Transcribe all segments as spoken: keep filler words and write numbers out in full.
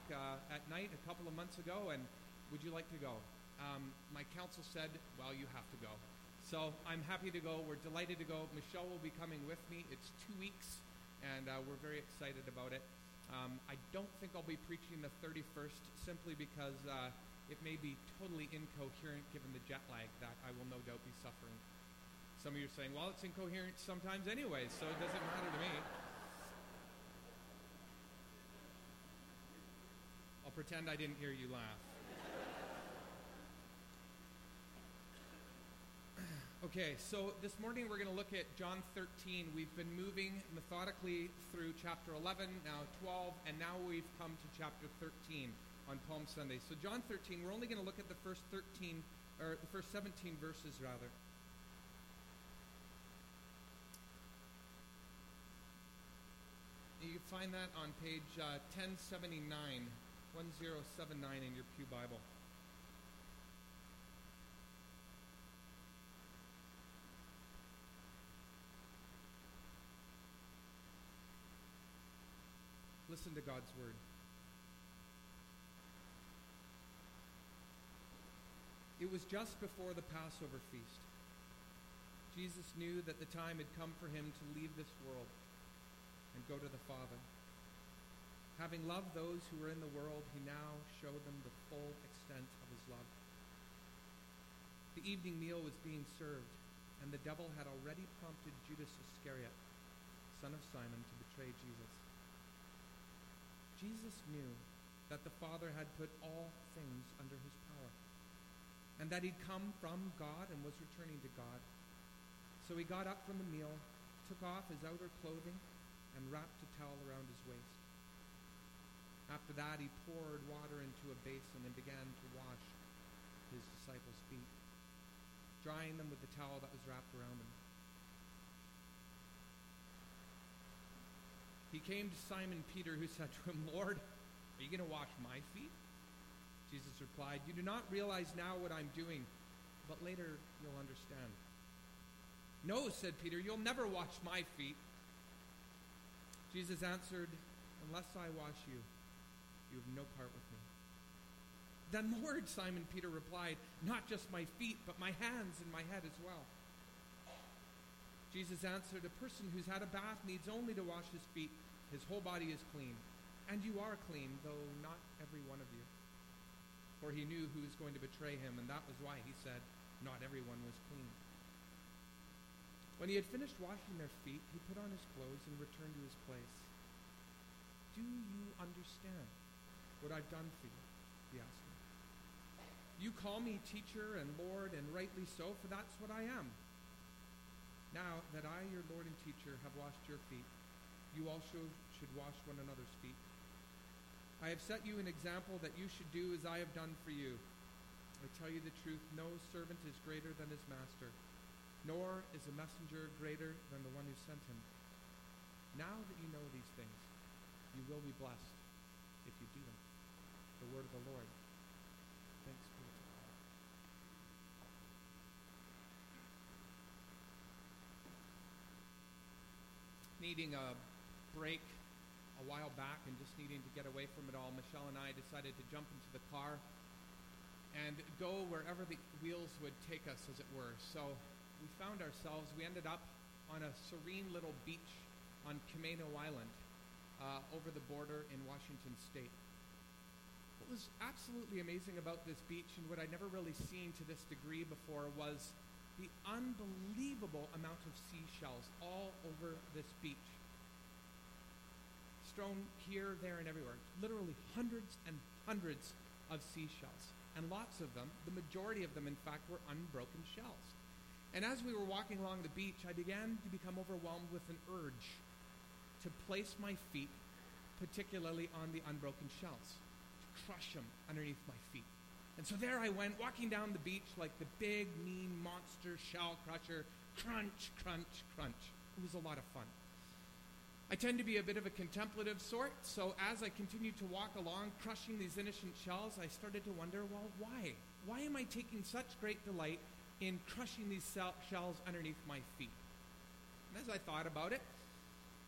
uh, at night a couple of months ago, and would you like to go? Um, my counsel said, well, you have to go. So I'm happy to go. We're delighted to go. Michelle will be coming with me. It's two weeks, and uh, we're very excited about it. Um, I don't think I'll be preaching the thirty-first simply because uh, it may be totally incoherent given the jet lag that I will no doubt be suffering. Some of you are saying, well, it's incoherent sometimes anyway, so it doesn't matter to me. I'll pretend I didn't hear you laugh. Okay, so this morning we're going to look at John thirteen. We've been moving methodically through chapter eleven, now twelve, and now we've come to chapter thirteen on Palm Sunday. So John thirteen, we're only going to look at the first thirteen, or the first seventeen verses rather. You can find that on page uh, ten seventy-nine, ten seventy-nine in your Pew Bible. Listen to God's word. It was just before the Passover feast. Jesus knew that the time had come for him to leave this world and go to the Father. Having loved those who were in the world, he now showed them the full extent of his love. The evening meal was being served, and the devil had already prompted Judas Iscariot, son of Simon, to betray Jesus. Jesus knew that the Father had put all things under his power, and that he'd come from God and was returning to God. So he got up from the meal, took off his outer clothing, and wrapped a towel around his waist. After that, he poured water into a basin and began to wash his disciples' feet, drying them with the towel that was wrapped around him. He came to Simon Peter, who said to him, Lord, are you going to wash my feet? Jesus replied, you do not realize now what I'm doing, but later you'll understand. No, said Peter, you'll never wash my feet. Jesus answered, unless I wash you, you have no part with me. Then, Lord, Simon Peter replied, not just my feet, but my hands and my head as well. Jesus answered, a person who's had a bath needs only to wash his feet. His whole body is clean. And you are clean, though not every one of you. For he knew who was going to betray him, and that was why he said, not everyone was clean. When he had finished washing their feet, he put on his clothes and returned to his place. Do you understand what I've done for you? He asked him. You call me teacher and Lord, and rightly so, for that's what I am. Now that I, your Lord and teacher, have washed your feet, you also should wash one another's feet. I have set you an example that you should do as I have done for you. I tell you the truth, no servant is greater than his master, nor is a messenger greater than the one who sent him. Now that you know these things, you will be blessed if you do them. The word of the Lord. Thanks be to God. Needing a break a while back and just needing to get away from it all, Michelle and I decided to jump into the car and go wherever the wheels would take us, as it were. So we found ourselves, we ended up on a serene little beach on Camano Island uh, over the border in Washington State. What was absolutely amazing about this beach, and what I'd never really seen to this degree before, was the unbelievable amount of seashells all over this beach. Strewn here, there, and everywhere. Literally hundreds and hundreds of seashells. And lots of them, the majority of them, in fact, were unbroken shells. And as we were walking along the beach, I began to become overwhelmed with an urge to place my feet, particularly on the unbroken shells, to crush them underneath my feet. And so there I went, walking down the beach like the big, mean monster shell crusher. Crunch, crunch, crunch. It was a lot of fun. I tend to be a bit of a contemplative sort, so as I continued to walk along, crushing these innocent shells, I started to wonder, well, why? Why am I taking such great delight in crushing these shells underneath my feet? And as I thought about it,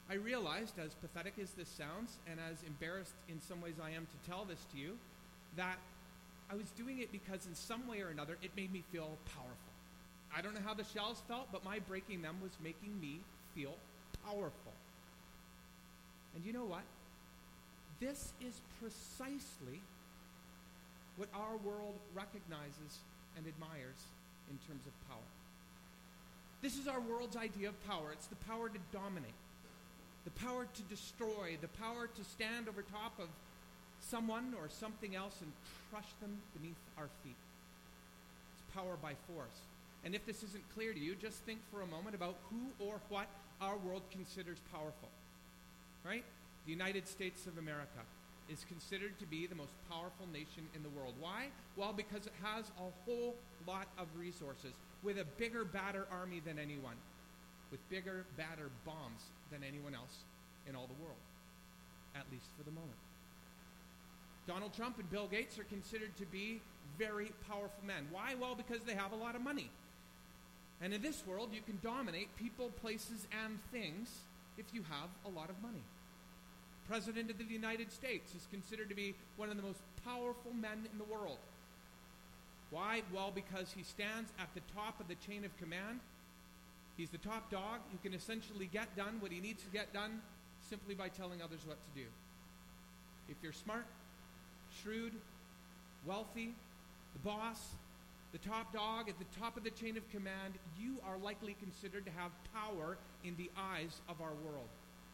I realized, as pathetic as this sounds, and as embarrassed in some ways I am to tell this to you, that I was doing it because in some way or another it made me feel powerful. I don't know how the shells felt, but my breaking them was making me feel powerful. And you know what? This is precisely what our world recognizes and admires in terms of power. This is our world's idea of power. It's the power to dominate, the power to destroy, the power to stand over top of someone or something else and crush them beneath our feet. It's power by force. And if this isn't clear to you, just think for a moment about who or what our world considers powerful. Right? The United States of America is considered to be the most powerful nation in the world. Why? Well, because it has a whole lot of resources, with a bigger, badder army than anyone, with bigger, badder bombs than anyone else in all the world, at least for the moment. Donald Trump and Bill Gates are considered to be very powerful men. Why? Well, because they have a lot of money. And in this world, you can dominate people, places, and things if you have a lot of money. President of the United States is considered to be one of the most powerful men in the world. Why? Well, because he stands at the top of the chain of command. He's the top dog who can essentially get done what he needs to get done simply by telling others what to do. If you're smart, shrewd, wealthy, the boss, the top dog at the top of the chain of command, you are likely considered to have power in the eyes of our world.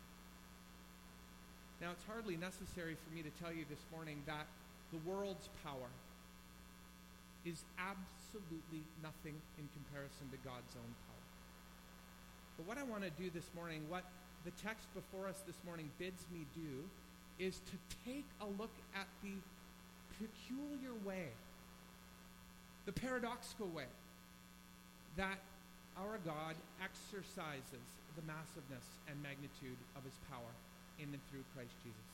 Now, it's hardly necessary for me to tell you this morning that the world's power is absolutely nothing in comparison to God's own power. But what I want to do this morning, what the text before us this morning bids me do, is to take a look at the peculiar way, the paradoxical way, that our God exercises the massiveness and magnitude of his power in and through Christ Jesus.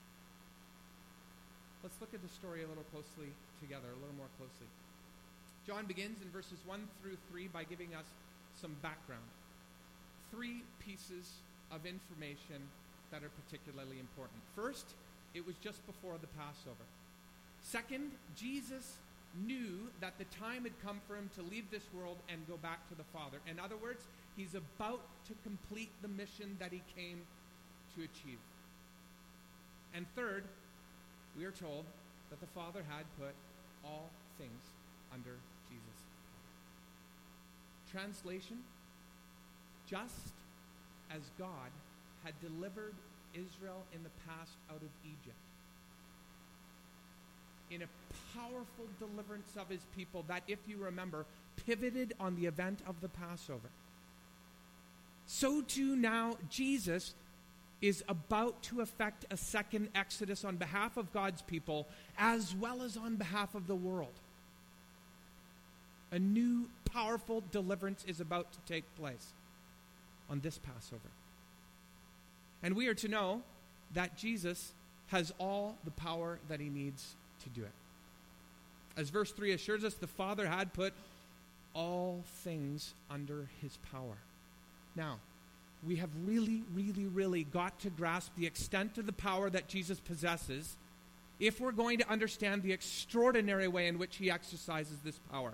Let's look at the story a little closely together, a little more closely. John begins in verses one through three by giving us some background. Three pieces of information that are particularly important. First, it was just before the Passover. Second, Jesus knew that the time had come for him to leave this world and go back to the Father. In other words, he's about to complete the mission that he came to achieve. And third, we are told that the Father had put all things under Jesus' power. Translation: just as God had delivered Israel in the past out of Egypt, in a powerful deliverance of his people that, if you remember, pivoted on the event of the Passover, so too now Jesus is about to effect a second exodus on behalf of God's people as well as on behalf of the world. A new powerful deliverance is about to take place on this Passover. And we are to know that Jesus has all the power that he needs to do it. As verse three assures us, the Father had put all things under his power. Now, we have really, really, really got to grasp the extent of the power that Jesus possesses if we're going to understand the extraordinary way in which he exercises this power.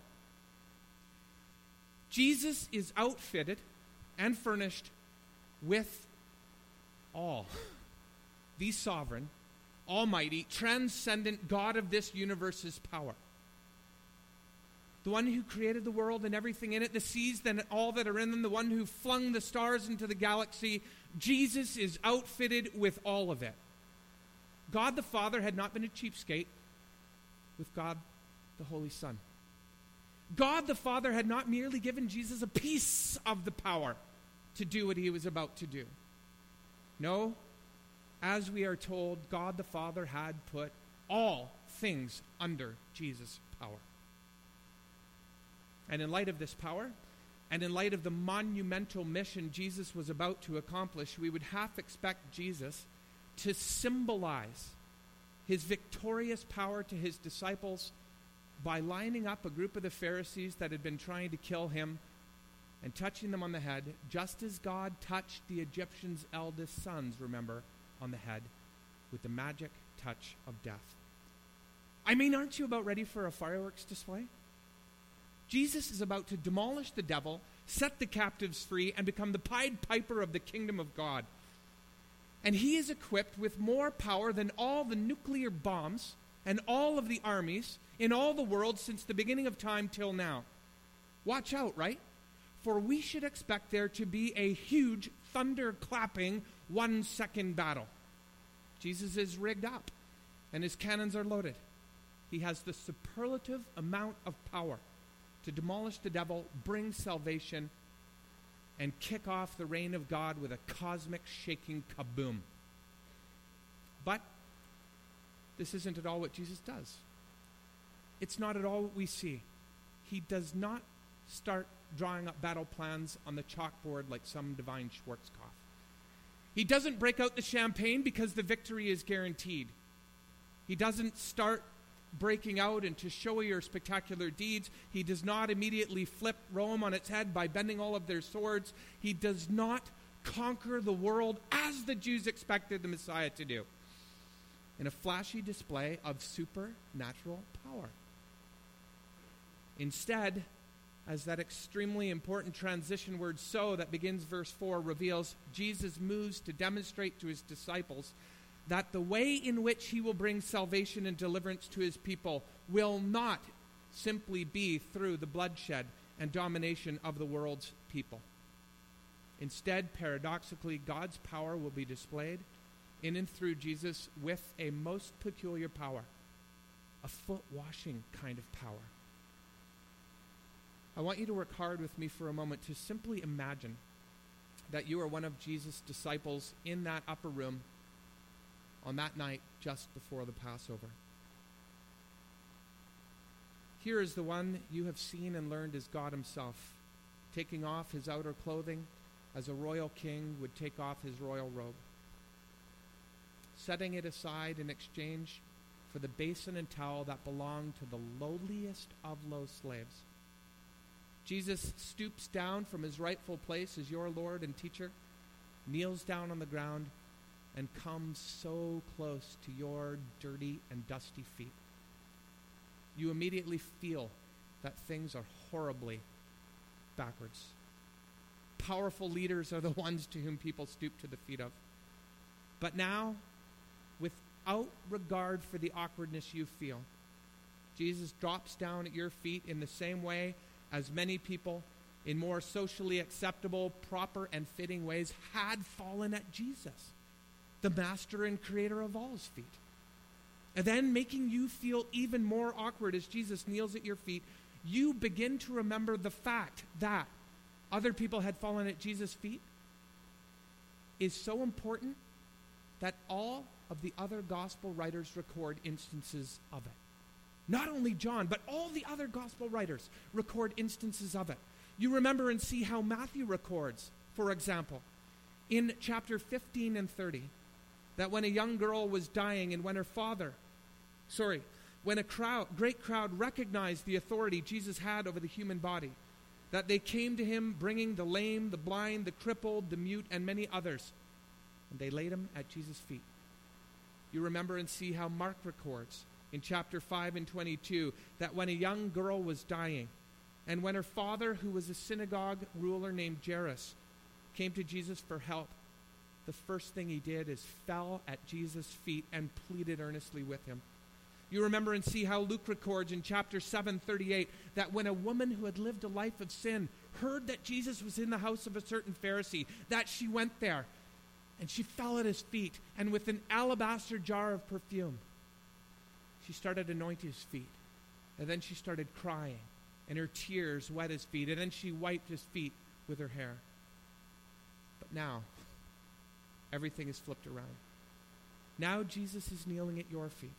Jesus is outfitted and furnished with all. The sovereign, almighty, transcendent God of this universe's power. The one who created the world and everything in it, the seas and all that are in them, the one who flung the stars into the galaxy. Jesus is outfitted with all of it. God the Father had not been a cheapskate with God the Holy Son. God the Father had not merely given Jesus a piece of the power to do what he was about to do. No, as we are told, God the Father had put all things under Jesus' power. And in light of this power, and in light of the monumental mission Jesus was about to accomplish, we would half expect Jesus to symbolize his victorious power to his disciples by lining up a group of the Pharisees that had been trying to kill him and touching them on the head, just as God touched the Egyptians' eldest sons, remember, on the head, with the magic touch of death. I mean, aren't you about ready for a fireworks display? Jesus is about to demolish the devil, set the captives free, and become the Pied Piper of the kingdom of God. And he is equipped with more power than all the nuclear bombs and all of the armies in all the world since the beginning of time till now. Watch out, right? For we should expect there to be a huge thunder-clapping one-second battle. Jesus is rigged up, and his cannons are loaded. He has the superlative amount of power to demolish the devil, bring salvation, and kick off the reign of God with a cosmic shaking kaboom. But this isn't at all what Jesus does. It's not at all what we see. He does not start drawing up battle plans on the chalkboard like some divine Schwarzkopf. He doesn't break out the champagne because the victory is guaranteed. He doesn't start breaking out into showy or spectacular deeds. He does not immediately flip Rome on its head by bending all of their swords. He does not conquer the world as the Jews expected the Messiah to do, in a flashy display of supernatural power. Instead, as that extremely important transition word "so" that begins verse four reveals, Jesus moves to demonstrate to his disciples that the way in which he will bring salvation and deliverance to his people will not simply be through the bloodshed and domination of the world's people. Instead, paradoxically, God's power will be displayed in and through Jesus with a most peculiar power, a foot-washing kind of power. I want you to work hard with me for a moment to simply imagine that you are one of Jesus' disciples in that upper room on that night just before the Passover. Here is the one you have seen and learned as God himself, taking off his outer clothing as a royal king would take off his royal robe, setting it aside in exchange for the basin and towel that belonged to the lowliest of low slaves. Jesus stoops down from his rightful place as your Lord and teacher, kneels down on the ground, and comes so close to your dirty and dusty feet. You immediately feel that things are horribly backwards. Powerful leaders are the ones to whom people stoop to the feet of. But now, without regard for the awkwardness you feel, Jesus drops down at your feet in the same way as many people in more socially acceptable, proper, and fitting ways had fallen at Jesus, the master and creator of all's feet. And then, making you feel even more awkward as Jesus kneels at your feet, you begin to remember the fact that other people had fallen at Jesus' feet is so important that all of the other gospel writers record instances of it. Not only John, but all the other gospel writers record instances of it. You remember and see how Matthew records, for example, in chapter fifteen and thirty, that when a young girl was dying and when her father, sorry, when a crowd, great crowd recognized the authority Jesus had over the human body, that they came to him bringing the lame, the blind, the crippled, the mute, and many others, and they laid him at Jesus' feet. You remember and see how Mark records in chapter five and twenty-two that when a young girl was dying, and when her father, who was a synagogue ruler named Jairus, came to Jesus for help, the first thing he did is fell at Jesus' feet and pleaded earnestly with him. You remember and see how Luke records in chapter seven thirty-eight that when a woman who had lived a life of sin heard that Jesus was in the house of a certain Pharisee, that she went there and she fell at his feet, and with an alabaster jar of perfume, she started anointing his feet. And then she started crying, and her tears wet his feet, and then she wiped his feet with her hair. But now, everything is flipped around. Now Jesus is kneeling at your feet.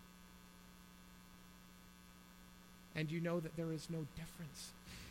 And you know that there is no difference.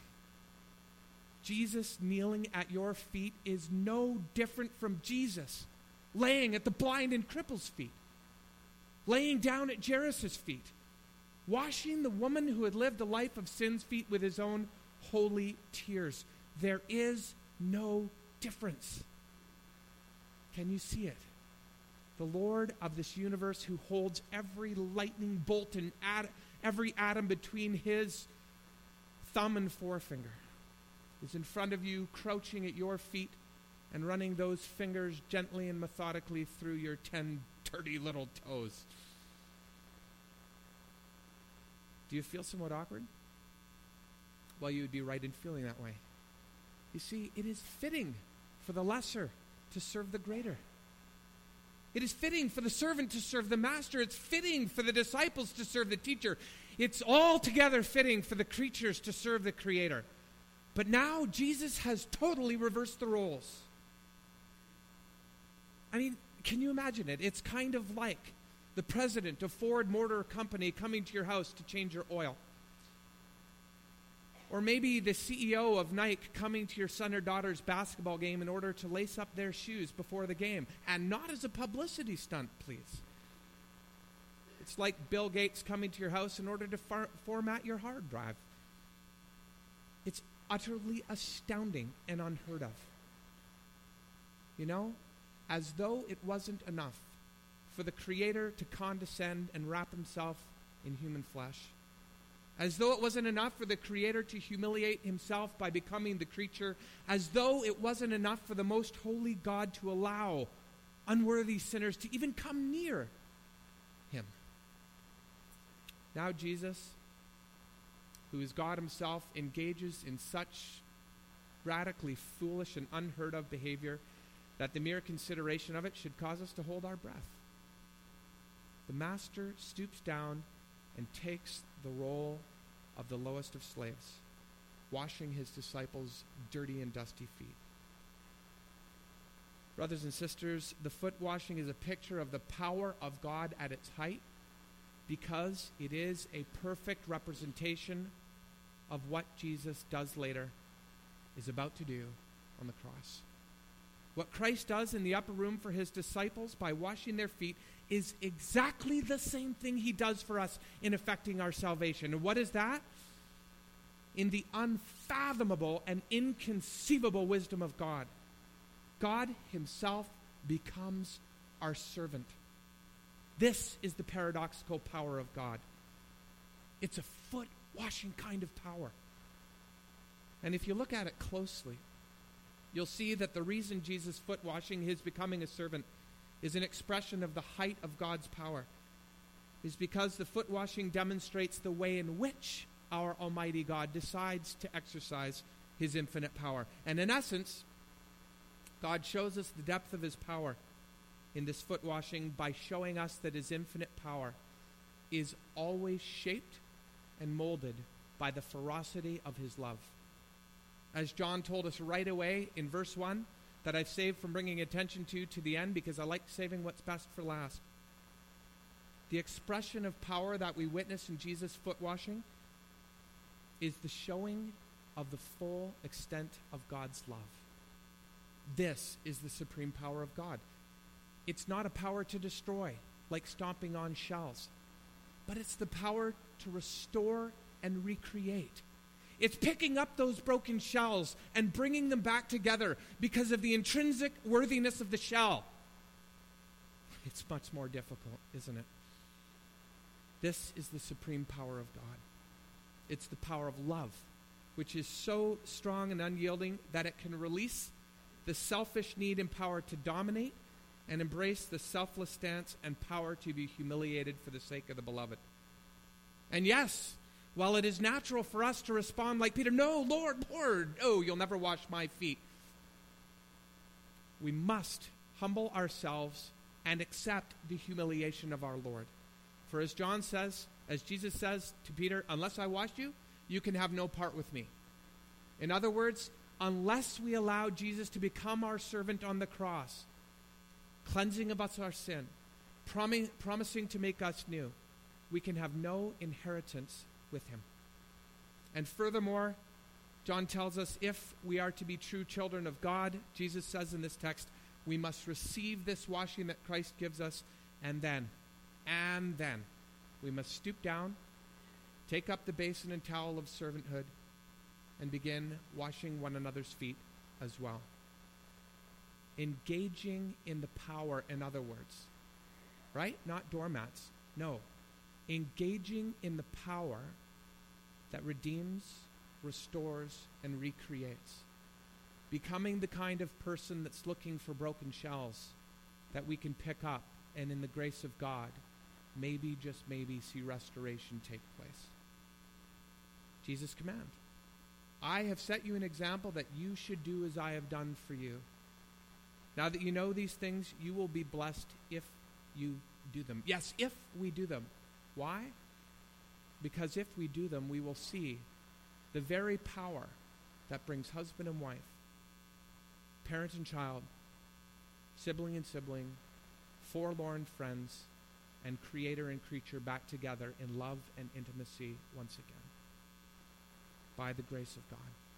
Jesus kneeling at your feet is no different from Jesus laying at the blind and cripple's feet, laying down at Jairus' feet, washing the woman who had lived a life of sin's feet with his own holy tears. There is no difference. Can you see it? The Lord of this universe, who holds every lightning bolt and ad- every atom between his thumb and forefinger, is in front of you, crouching at your feet and running those fingers gently and methodically through your ten dirty little toes. Do you feel somewhat awkward? Well, you would be right in feeling that way. You see, it is fitting for the lesser to serve the greater. It is fitting for the servant to serve the master. It's fitting for the disciples to serve the teacher. It's altogether fitting for the creatures to serve the Creator. But now Jesus has totally reversed the roles. I mean, can you imagine it? It's kind of like the president of Ford Motor Company coming to your house to change your oil. Or maybe the C E O of Nike coming to your son or daughter's basketball game in order to lace up their shoes before the game. And not as a publicity stunt, please. It's like Bill Gates coming to your house in order to far- format your hard drive. It's utterly astounding and unheard of. You know, as though it wasn't enough for the Creator to condescend and wrap himself in human flesh. As though it wasn't enough for the Creator to humiliate himself by becoming the creature. As though it wasn't enough for the most holy God to allow unworthy sinners to even come near him. Now Jesus, who is God himself, engages in such radically foolish and unheard of behavior that the mere consideration of it should cause us to hold our breath. The master stoops down and takes the role of the lowest of slaves, washing his disciples' dirty and dusty feet. Brothers and sisters, the foot washing is a picture of the power of God at its height, because it is a perfect representation of what Jesus does later, is about to do on the cross. What Christ does in the upper room for his disciples by washing their feet is exactly the same thing he does for us in effecting our salvation. And what is that? In the unfathomable and inconceivable wisdom of God, God himself becomes our servant. This is the paradoxical power of God. It's a foot-washing kind of power. And if you look at it closely, you'll see that the reason Jesus' foot washing, his becoming a servant, is an expression of the height of God's power, is because the foot washing demonstrates the way in which our Almighty God decides to exercise his infinite power. And in essence, God shows us the depth of his power in this foot washing by showing us that his infinite power is always shaped and molded by the ferocity of his love. As John told us right away in verse one, that I've saved from bringing attention to to the end because I like saving what's best for last. The expression of power that we witness in Jesus' foot washing is the showing of the full extent of God's love. This is the supreme power of God. It's not a power to destroy, like stomping on shells, but it's the power to restore and recreate. It's picking up those broken shells and bringing them back together because of the intrinsic worthiness of the shell. It's much more difficult, isn't it? This is the supreme power of God. It's the power of love, which is so strong and unyielding that it can release the selfish need and power to dominate and embrace the selfless stance and power to be humiliated for the sake of the beloved. And yes, while it is natural for us to respond like Peter, no, Lord, Lord, oh, you'll never wash my feet, we must humble ourselves and accept the humiliation of our Lord. For as John says, as Jesus says to Peter, unless I wash you, you can have no part with me. In other words, unless we allow Jesus to become our servant on the cross, cleansing of us our sin, prom- promising to make us new, we can have no inheritance with him. And furthermore, John tells us if we are to be true children of God, Jesus says in this text, we must receive this washing that Christ gives us, and then, and then, we must stoop down, take up the basin and towel of servanthood, and begin washing one another's feet as well. Engaging in the power, in other words. Right? Not doormats. No. Engaging in the power that redeems, restores, and recreates. Becoming the kind of person that's looking for broken shells that we can pick up and in the grace of God, maybe, just maybe, see restoration take place. Jesus' command. I have set you an example that you should do as I have done for you. Now that you know these things, you will be blessed if you do them. Yes, if we do them. Why? Because if we do them, we will see the very power that brings husband and wife, parent and child, sibling and sibling, forlorn friends, and creator and creature back together in love and intimacy once again, by the grace of God.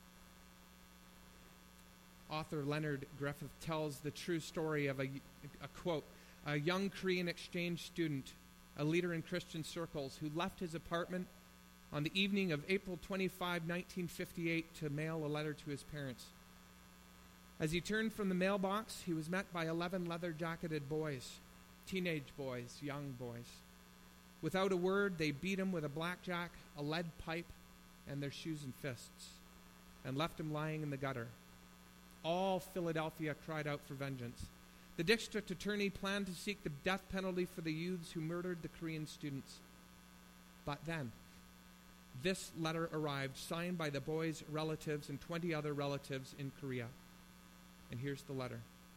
Author Leonard Griffith tells the true story of a, a quote, a young Korean exchange student, a leader in Christian circles, who left his apartment on the evening of April twenty-fifth, nineteen fifty-eight, to mail a letter to his parents. As he turned from the mailbox, he was met by eleven leather-jacketed boys, teenage boys, young boys. Without a word, they beat him with a blackjack, a lead pipe, and their shoes and fists, and left him lying in the gutter. All Philadelphia cried out for vengeance. The district attorney planned to seek the death penalty for the youths who murdered the Korean students. But then, this letter arrived, signed by the boys' relatives and twenty other relatives in Korea. And here's the letter.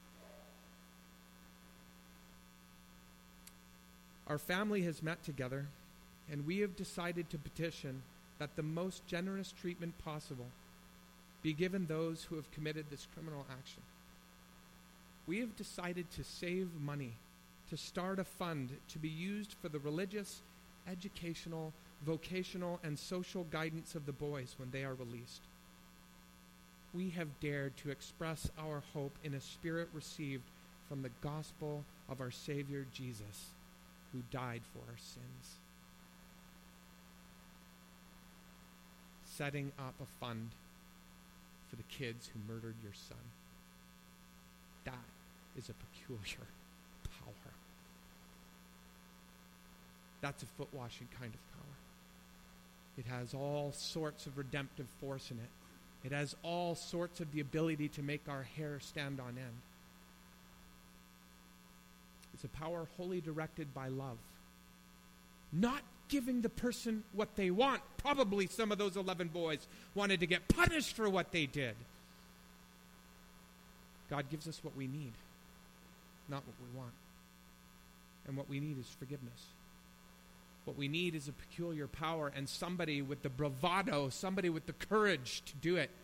Our family has met together, and we have decided to petition that the most generous treatment possible be given those who have committed this criminal action. We have decided to save money, to start a fund to be used for the religious, educational, vocational, and social guidance of the boys when they are released. We have dared to express our hope in a spirit received from the gospel of our Savior Jesus, who died for our sins. Setting up a fund for the kids who murdered your son. That is a peculiar power. That's a foot washing kind of power. It has all sorts of redemptive force in it. It has all sorts of the ability to make our hair stand on end. It's a power wholly directed by love. Not giving the person what they want. Probably some of those eleven boys wanted to get punished for what they did. God gives us what we need, not what we want. And what we need is forgiveness. What we need is a peculiar power and somebody with the bravado, somebody with the courage to do it.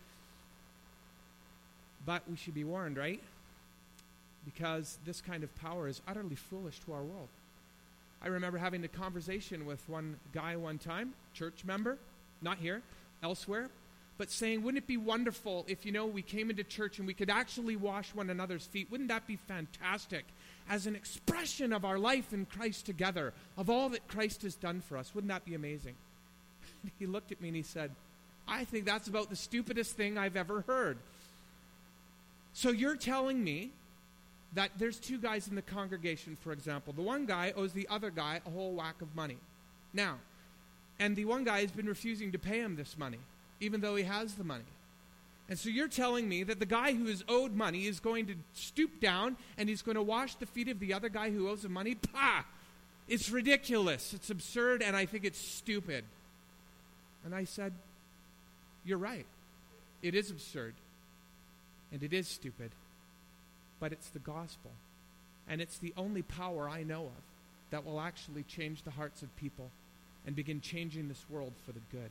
But we should be warned, right? Because this kind of power is utterly foolish to our world. I remember having a conversation with one guy one time, church member, not here, elsewhere, but saying, wouldn't it be wonderful if, you know, we came into church and we could actually wash one another's feet? Wouldn't that be fantastic as an expression of our life in Christ together, of all that Christ has done for us? Wouldn't that be amazing? He looked at me and he said, I think that's about the stupidest thing I've ever heard. So you're telling me that there's two guys in the congregation, for example. The one guy owes the other guy a whole whack of money. Now, and the one guy has been refusing to pay him this money, even though he has the money. And so you're telling me that the guy who is owed money is going to stoop down and he's going to wash the feet of the other guy who owes him money? Pah! It's ridiculous. It's absurd, and I think it's stupid. And I said, you're right. It is absurd. And it is stupid. But it's the gospel. And it's the only power I know of that will actually change the hearts of people and begin changing this world for the good.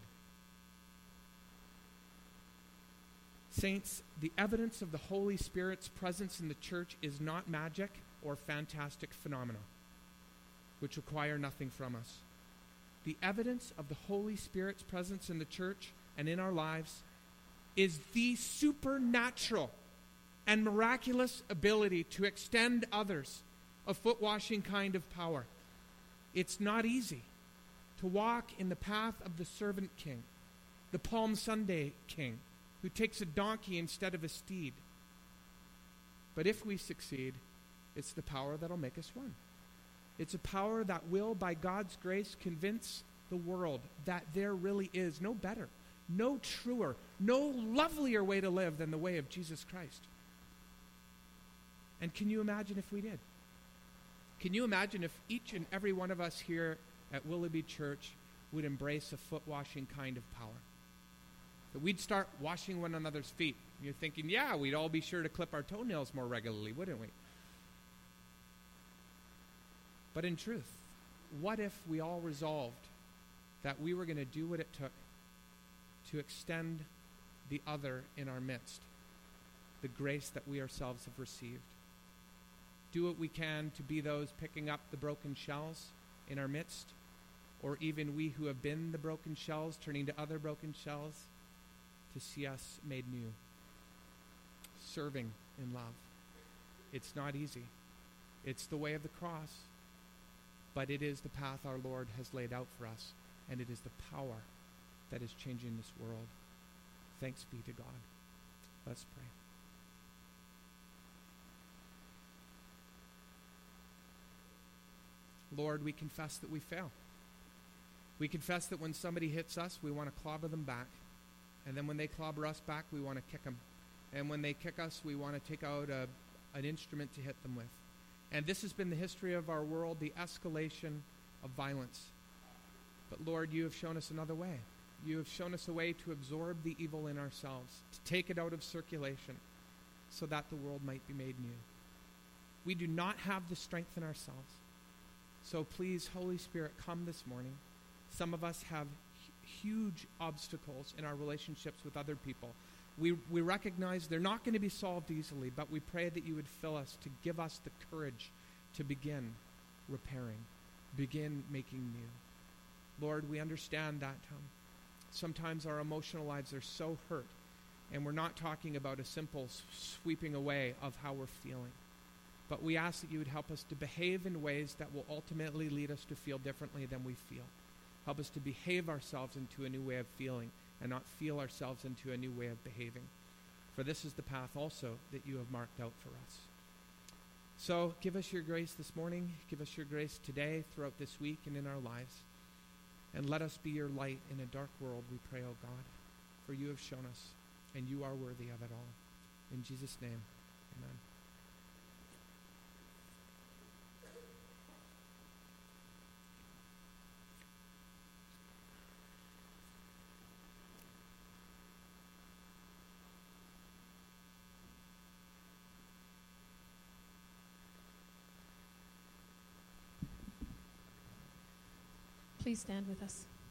Saints, the evidence of the Holy Spirit's presence in the church is not magic or fantastic phenomena, which require nothing from us. The evidence of the Holy Spirit's presence in the church and in our lives is the supernatural and miraculous ability to extend others a foot-washing kind of power. It's not easy to walk in the path of the servant king, the Palm Sunday king, who takes a donkey instead of a steed. But if we succeed, it's the power that'll make us one. It's a power that will, by God's grace, convince the world that there really is no better, no truer, no lovelier way to live than the way of Jesus Christ. And can you imagine if we did? Can you imagine if each and every one of us here at Willoughby Church would embrace a foot-washing kind of power? That we'd start washing one another's feet. You're thinking, yeah, we'd all be sure to clip our toenails more regularly, wouldn't we? But in truth, what if we all resolved that we were going to do what it took to extend the other in our midst, the grace that we ourselves have received? Do what we can to be those picking up the broken shells in our midst, or even we who have been the broken shells turning to other broken shells to see us made new. Serving in love. It's not easy. It's the way of the cross, but it is the path our Lord has laid out for us, and it is the power that is changing this world. Thanks be to God. Let's pray. Lord, we confess that we fail. We confess that when somebody hits us, we want to clobber them back. And then when they clobber us back, we want to kick them. And when they kick us, we want to take out a, an instrument to hit them with. And this has been the history of our world, the escalation of violence. But Lord, you have shown us another way. You have shown us a way to absorb the evil in ourselves, to take it out of circulation, so that the world might be made new. We do not have the strength in ourselves. So please, Holy Spirit, come this morning. Some of us have huge obstacles in our relationships with other people. We, we recognize they're not going to be solved easily, but we pray that you would fill us to give us the courage to begin repairing, begin making new. Lord, we understand that um, sometimes our emotional lives are so hurt, and we're not talking about a simple sweeping away of how we're feeling. But we ask that you would help us to behave in ways that will ultimately lead us to feel differently than we feel. Help us to behave ourselves into a new way of feeling and not feel ourselves into a new way of behaving. For this is the path also that you have marked out for us. So give us your grace this morning. Give us your grace today, throughout this week, and in our lives. And let us be your light in a dark world, we pray, O God. For you have shown us, and you are worthy of it all. In Jesus' name, amen. Please stand with us.